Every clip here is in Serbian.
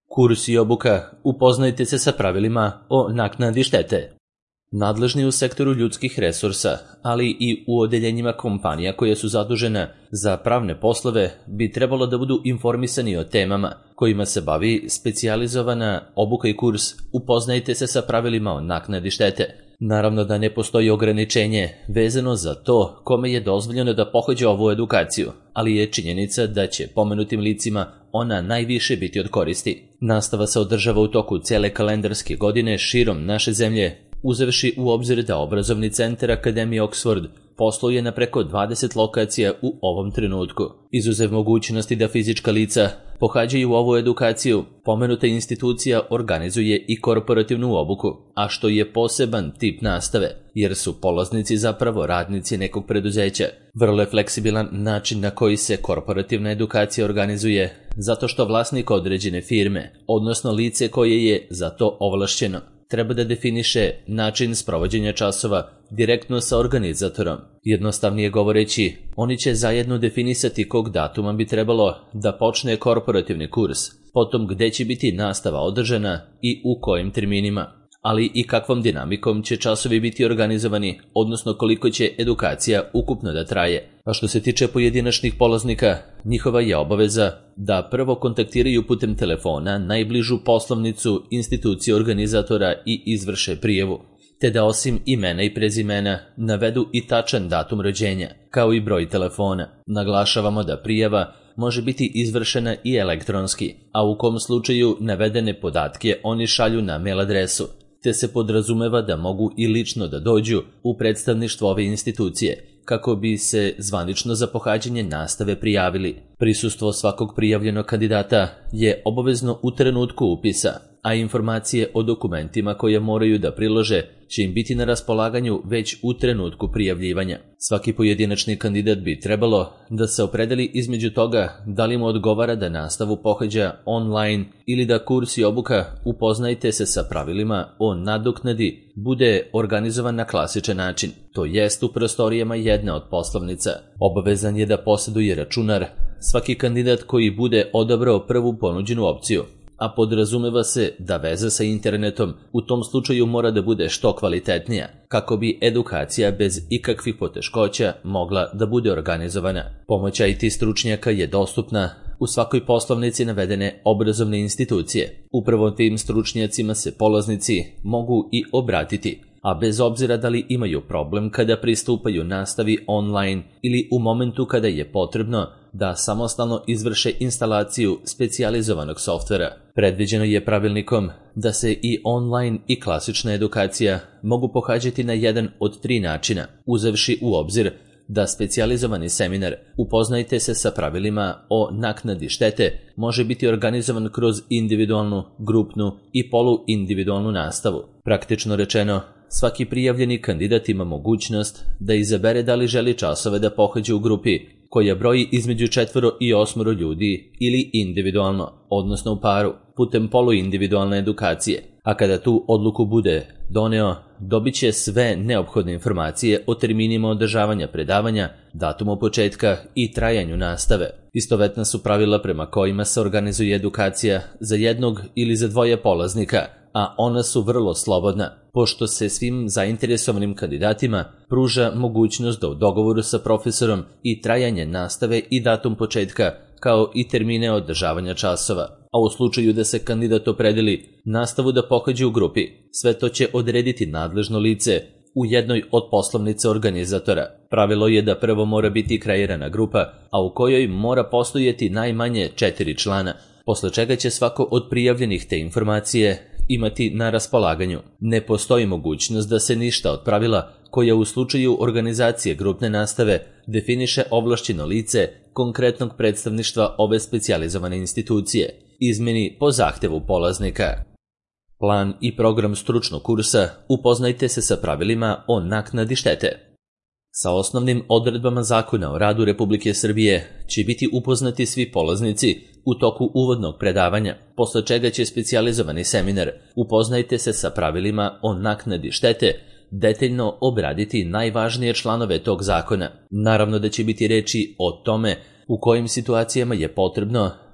Kurs i obuka, upoznajte se sa pravilima o naknadi štete. Nadležni u sektoru ljudskih resursa, ali i u odeljenjima kompanija koje su zadužene za pravne poslove, bi trebalo da budu informisani o temama kojima se bavi specijalizovana obuka i kurs upoznajte se sa pravilima o naknadi štete. Naravno da ne postoji ograničenje vezano za to kome je dozvoljeno da pohađa ovu edukaciju, ali je činjenica da će pomenutim licima ona najviše biti od koristi. Nastava se održava u toku cele kalendarske godine širom naše zemlje, uzevši u obzir da obrazovni centar Akademije Oxford posluje na preko 20 lokacija u ovom trenutku. Izuzev mogućnosti da fizička lica pohađaju ovu edukaciju, pomenuta institucija organizuje i korporativnu obuku, a što je poseban tip nastave, jer su polaznici zapravo radnici nekog preduzeća. Vrlo je fleksibilan način na koji se korporativna edukacija organizuje, zato što vlasnik određene firme, odnosno lice koje je za to ovlašćeno, treba da definiše način sprovođenja časova direktno sa organizatorom. Jednostavnije govoreći, oni će zajedno definisati kog datuma bi trebalo da počne korporativni kurs, potom gde će biti nastava održana i u kojim terminima, ali i kakvom dinamikom će časovi biti organizovani, odnosno koliko će edukacija ukupno da traje. A što se tiče pojedinačnih polaznika, njihova je obaveza da prvo kontaktiraju putem telefona najbližu poslovnicu institucije organizatora i izvrše prijavu, te da osim imena i prezimena navedu i tačan datum rođenja, kao i broj telefona. Naglašavamo da prijava može biti izvršena i elektronski, a u kom slučaju navedene podatke oni šalju na mail adresu, te se podrazumeva da mogu i lično da dođu u predstavništvo ove institucije, kako bi se zvanično za pohađanje nastave prijavili. Prisustvo svakog prijavljenog kandidata je obavezno u trenutku upisa, a informacije o dokumentima koje moraju da prilože će im biti na raspolaganju već u trenutku prijavljivanja. Svaki pojedinačni kandidat bi trebalo da se opredeli između toga da li mu odgovara da nastavu pohađa online ili da kurs i obuka upoznajte se sa pravilima o nadoknadi bude organizovan na klasičan način, to jest u prostorijama jedne od poslovnica. Obavezan je da posjeduje računar svaki kandidat koji bude odabrao prvu ponuđenu opciju, a podrazumeva se da veza sa internetom u tom slučaju mora da bude što kvalitetnija, kako bi edukacija bez ikakvih poteškoća mogla da bude organizovana. Pomoć IT stručnjaka je dostupna u svakoj poslovnici navedene obrazovne institucije. Upravo tim stručnjacima se polaznici mogu i obratiti, a bez obzira da li imaju problem kada pristupaju nastavi online ili u momentu kada je potrebno da samostalno izvrše instalaciju specijalizovanog softvera. Predviđeno je pravilnikom da se i online i klasična edukacija mogu pohađati na jedan od 3 načina, uzevši u obzir da specijalizovani seminar upoznajte se sa pravilima o naknadi štete može biti organizovan kroz individualnu, grupnu i poluindividualnu nastavu. Praktično rečeno, svaki prijavljeni kandidat ima mogućnost da izabere da li želi časove da pohađa u grupi koja broji između 4 i 8 ljudi ili individualno, odnosno u paru, putem poluindividualne edukacije. A kada tu odluku bude doneo, dobit će sve neophodne informacije o terminima održavanja predavanja, datumu početka i trajanju nastave. Istovetna su pravila prema kojima se organizuje edukacija za jednog ili za 2 polaznika, a ona su vrlo slobodna, pošto se svim zainteresovanim kandidatima pruža mogućnost da u dogovoru sa profesorom i trajanje nastave i datum početka, kao i termine održavanja časova. A u slučaju da se kandidat opredeli nastavu da pohađa u grupi, sve to će odrediti nadležno lice u jednoj od poslovnica organizatora. Pravilo je da prvo mora biti kreirana grupa, a u kojoj mora postojati najmanje 4 člana, posle čega će svako od prijavljenih te informacije imati na raspolaganju. Ne postoji mogućnost da se ništa od pravila koja u slučaju organizacije grupne nastave definiše ovlašćeno lice konkretnog predstavništva ove specijalizovane institucije izmeni po zahtevu polaznika. Plan i program stručnog kursa upoznajte se sa pravilima o naknadi štete. Sa osnovnim odredbama Zakona o radu Republike Srbije će biti upoznati svi polaznici u toku uvodnog predavanja, posle čega će specijalizovani seminar upoznajte se sa pravilima o naknadi štete detaljno obraditi najvažnije članove tog zakona. Naravno da će biti reči o tome u kojim situacijama je potrebno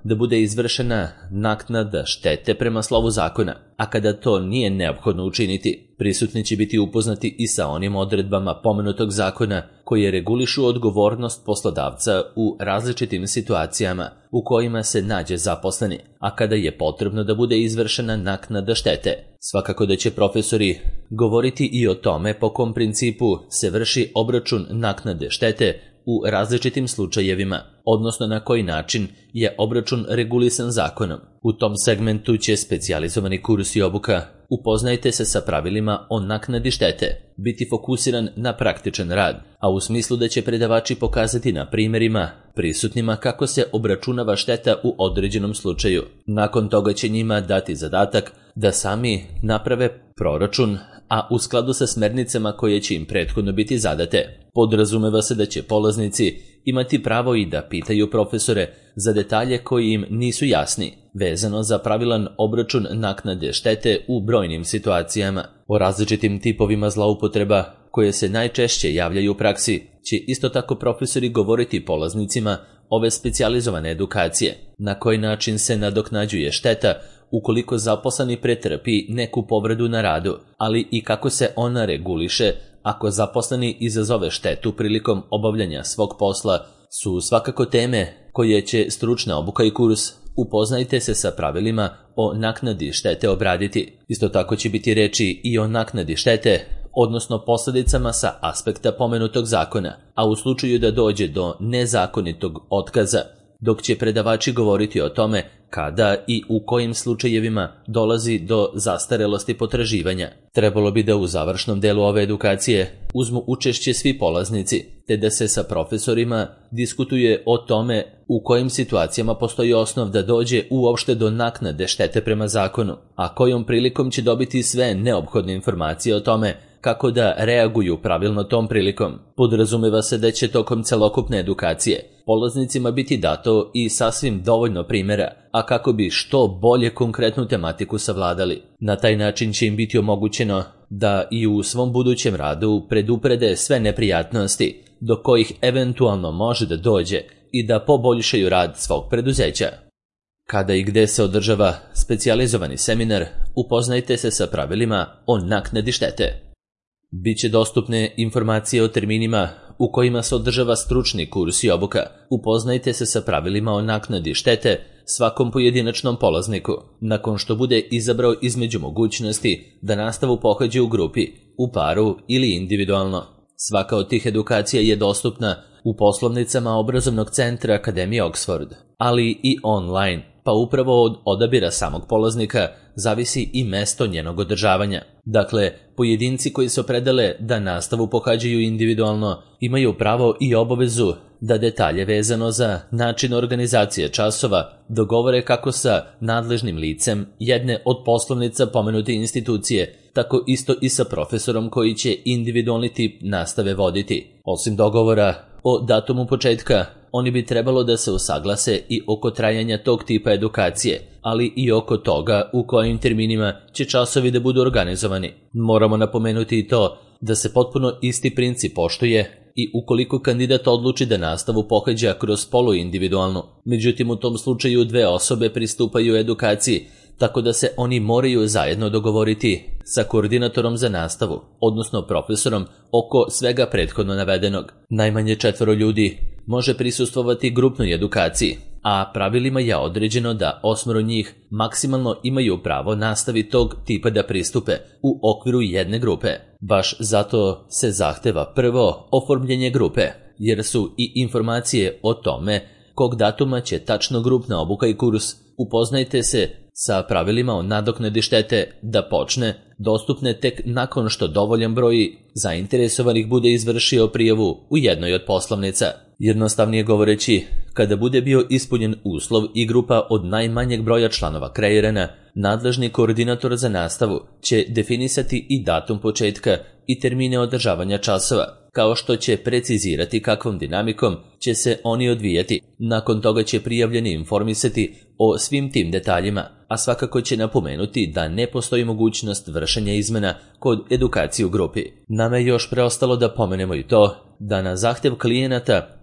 da bude izvršena naknada štete prema slovu zakona, a kada to nije neophodno učiniti, prisutni će biti upoznati i sa onim odredbama pomenutog zakona koje regulišu odgovornost poslodavca u različitim situacijama u kojima se nađe zaposleni, a kada je potrebno da bude izvršena naknada štete. Svakako da će profesori govoriti i o tome po kom principu se vrši obračun naknade štete u različitim slučajevima, odnosno na koji način je obračun regulisan zakonom. U tom segmentu će specijalizovani kurs i obuka Upoznajte se sa pravilima o naknadi štete, biti fokusiran na praktičan rad, a u smislu da će predavači pokazati na primjerima prisutnima kako se obračunava šteta u određenom slučaju. Nakon toga će njima dati zadatak da sami naprave proračun, a u skladu sa smernicama koje će im prethodno biti zadate. Podrazumeva se da će polaznici imati pravo i da pitaju profesore za detalje koji im nisu jasni, vezano za pravilan obračun naknade štete u brojnim situacijama. O različitim tipovima zloupotreba koje se najčešće javljaju u praksi će isto tako profesori govoriti polaznicima ove specijalizovane edukacije, na koji način se nadoknađuje šteta ukoliko zaposleni pretrpi neku povredu na radu, ali i kako se ona reguliše ako zaposleni izazove štetu prilikom obavljanja svog posla, su svakako teme koje će stručna obuka i kurs Upoznajte se sa pravilima o naknadi štete obraditi. Isto tako će biti reči i o naknadi štete, odnosno posljedicama sa aspekta pomenutog zakona, a u slučaju da dođe do nezakonitog otkaza, dok će predavači govoriti o tome kada i u kojim slučajevima dolazi do zastarelosti potraživanja. Trebalo bi da u završnom delu ove edukacije uzmu učešće svi polaznici, te da se sa profesorima diskutuje o tome u kojim situacijama postoji osnov da dođe uopšte do naknade štete prema zakonu, a kojom prilikom će dobiti sve neophodne informacije o tome kako da reaguju pravilno tom prilikom. Podrazumeva se da će tokom celokupne edukacije polaznicima biti dato i sasvim dovoljno primjera, a kako bi što bolje konkretnu tematiku savladali. Na taj način će im biti omogućeno da i u svom budućem radu preduprede sve neprijatnosti do kojih eventualno može da dođe i da poboljšaju rad svog preduzeća. Kada i gde se održava specijalizovani seminar, upoznajte se sa pravilima o naknadi štete. Biće dostupne informacije o terminima u kojima se održava stručni kurs i obuka. Upoznajte se sa pravilima o naknadi štete svakom pojedinačnom polazniku, nakon što bude izabrao između mogućnosti da nastavu pohađa u grupi, u paru ili individualno. Svaka od tih edukacija je dostupna u poslovnicama obrazovnog centra Akademije Oxford, ali i online, pa upravo od odabira samog polaznika zavisi i mesto njenog održavanja. Dakle, pojedinci koji se opredele da nastavu pohađaju individualno imaju pravo i obavezu da detalje vezano za način organizacije časova dogovore kako sa nadležnim licem jedne od poslovnica pomenute institucije, tako isto i sa profesorom koji će individualni tip nastave voditi. Osim dogovora o datumu početka, oni bi trebalo da se usaglase i oko trajanja tog tipa edukacije, ali i oko toga u kojim terminima će časovi da budu organizovani. Moramo napomenuti i to da se potpuno isti princip poštuje i ukoliko kandidat odluči da nastavu pohađa kroz poluindividualnu. Međutim, u tom slučaju dve osobe pristupaju edukaciji, tako da se oni moraju zajedno dogovoriti sa koordinatorom za nastavu, odnosno profesorom, oko svega prethodno navedenog. Najmanje 4 ljudi može prisustvovati grupnoj edukaciji, a pravilima je određeno da 8 njih maksimalno imaju pravo nastavi tog tipa da pristupe u okviru jedne grupe. Baš zato se zahteva prvo oformljenje grupe, jer su i informacije o tome kog datuma će tačno grupna obuka i kurs Upoznajte se sa pravilima o nadoknadi štete da počne dostupne tek nakon što dovoljan broj zainteresovanih bude izvršio prijavu u jednoj od poslovnica. Jednostavnije govoreći, kada bude bio ispunjen uslov i grupa od najmanjeg broja članova kreirana, nadležni koordinator za nastavu će definisati i datum početka i termine održavanja časova, kao što će precizirati kakvom dinamikom će se oni odvijati. Nakon toga će prijavljeni informisati o svim tim detaljima, a svakako će napomenuti da ne postoji mogućnost vršenja izmena kod edukacije u grupi. Nama je još preostalo da pomenemo i to da na zahtev klijenata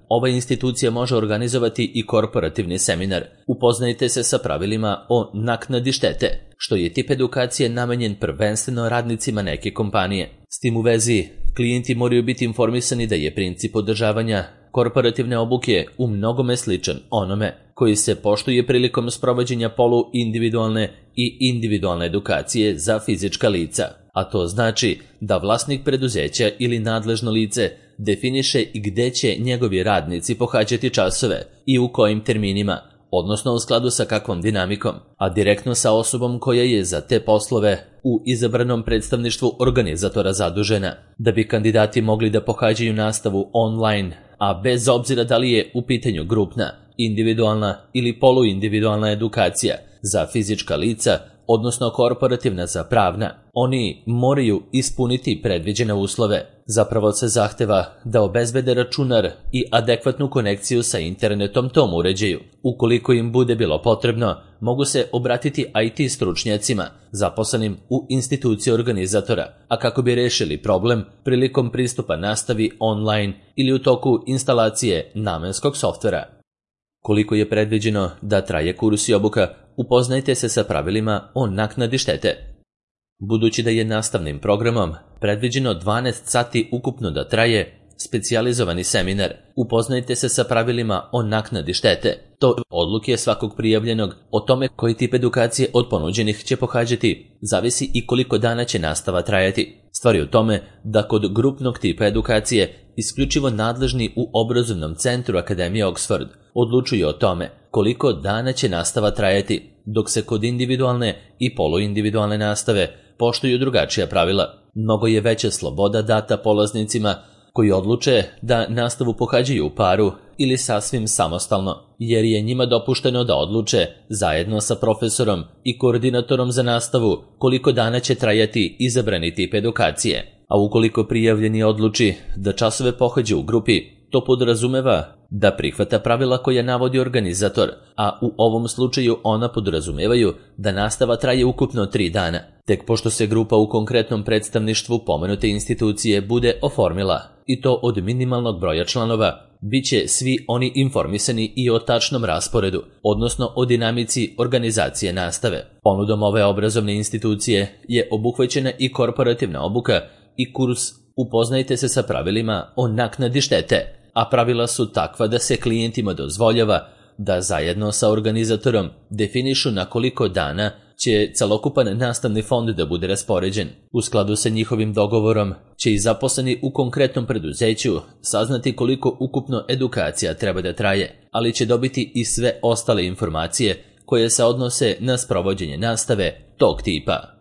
ova institucija može organizovati i korporativni seminar. Upoznajte se sa pravilima o naknadi štete, što je tip edukacije namenjen prvenstveno radnicima neke kompanije. S tim u vezi, klijenti moraju biti informisani da je princip održavanja korporativne obuke u mnogome sličan onome koji se poštuje prilikom sprovođenja poluindividualne i individualne edukacije za fizička lica, a to znači da vlasnik preduzeća ili nadležno lice definiše i gde će njegovi radnici pohađati časove i u kojim terminima, odnosno u skladu sa kakvom dinamikom, a direktno sa osobom koja je za te poslove u izabranom predstavništvu organizatora zadužena, da bi kandidati mogli da pohađaju nastavu online, a bez obzira da li je u pitanju grupna, individualna ili poluindividualna edukacija za fizička lica, odnosno korporativna za pravna, oni moraju ispuniti predviđene uslove. Zapravo se zahteva da obezbede računar i adekvatnu konekciju sa internetom tom uređaju. Ukoliko im bude bilo potrebno, mogu se obratiti IT stručnjacima zaposlenim u instituciji organizatora, a kako bi rešili problem prilikom pristupa nastavi online ili u toku instalacije namenskog softvera. Koliko je predviđeno da traje kurs i obuka, upoznajte se sa pravilima o naknadi štete. Budući da je nastavnim programom predviđeno 12 sati ukupno da traje specijalizovani seminar, upoznajte se sa pravilima o naknadi štete. To odluke svakog prijavljenog o tome koji tip edukacije od ponuđenih će pohađati, zavisi i koliko dana će nastava trajati. Stvar je u tome da kod grupnog tipa edukacije isključivo nadležni u obrazovnom centru Akademije Oxford odlučuje o tome koliko dana će nastava trajati, dok se kod individualne i poluindividualne nastave poštuju drugačija pravila. Mnogo je veća sloboda data polaznicima koji odluče da nastavu pohađaju u paru ili sasvim samostalno, jer je njima dopušteno da odluče zajedno sa profesorom i koordinatorom za nastavu koliko dana će trajati izabrani tip edukacije. A ukoliko prijavljeni odluči da časove pohađa u grupi, to podrazumeva da prihvata pravila koja navodi organizator, a u ovom slučaju ona podrazumevaju da nastava traje ukupno 3 dana. Tek pošto se grupa u konkretnom predstavništvu pomenute institucije bude oformila, i to od minimalnog broja članova, bit će svi oni informisani i o tačnom rasporedu, odnosno o dinamici organizacije nastave. Ponudom ove obrazovne institucije je obuhvaćena i korporativna obuka i kurs Upoznajte se sa pravilima o naknadi štete, a pravila su takva da se klijentima dozvoljava da zajedno sa organizatorom definišu na koliko dana će celokupan nastavni fond da bude raspoređen. U skladu sa njihovim dogovorom će i zaposleni u konkretnom preduzeću saznati koliko ukupno edukacija treba da traje, ali će dobiti i sve ostale informacije koje se odnose na sprovođenje nastave tog tipa.